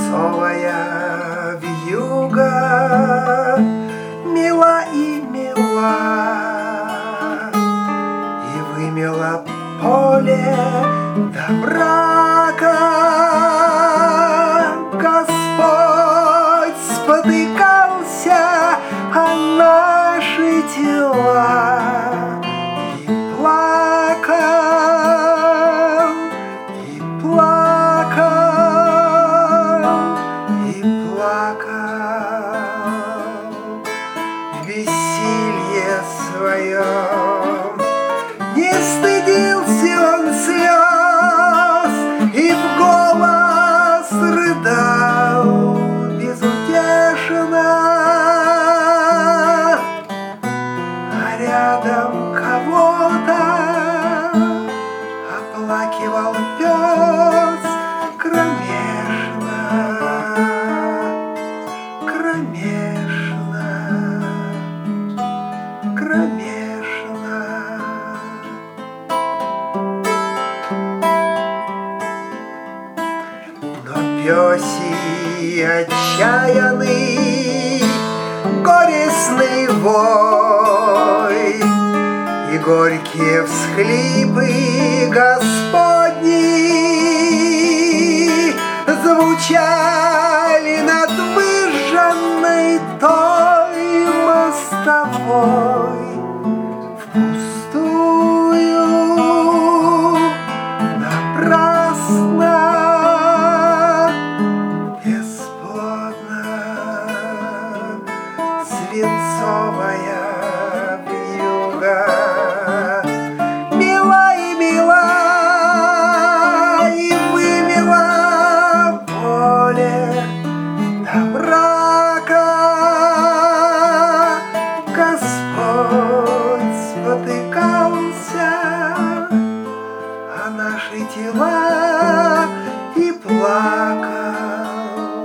свинцовая вьюга мила и мила, и вымела поле до брака. Господь спотыкался о наши тела и плакал, и плакал, и плакал. В веселье своем не стыдился он слез и в голос рыдал безутешно, а рядом кого-то оплакивал пес кромешно, кромешно, кромешно. Но пёсий отчаянный горестный вой и горькие всхлипы Господни звучали над выжженной той мостовой впустую, напрасно, бесплодно. Свинцовая вьюга мила и мила, и вымела поле до брака. Господь спотыкался о наши тела и плакал,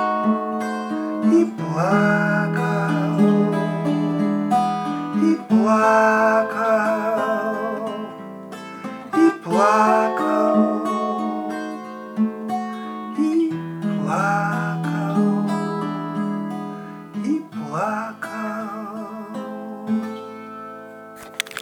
и плакал, и плакал, и плакал.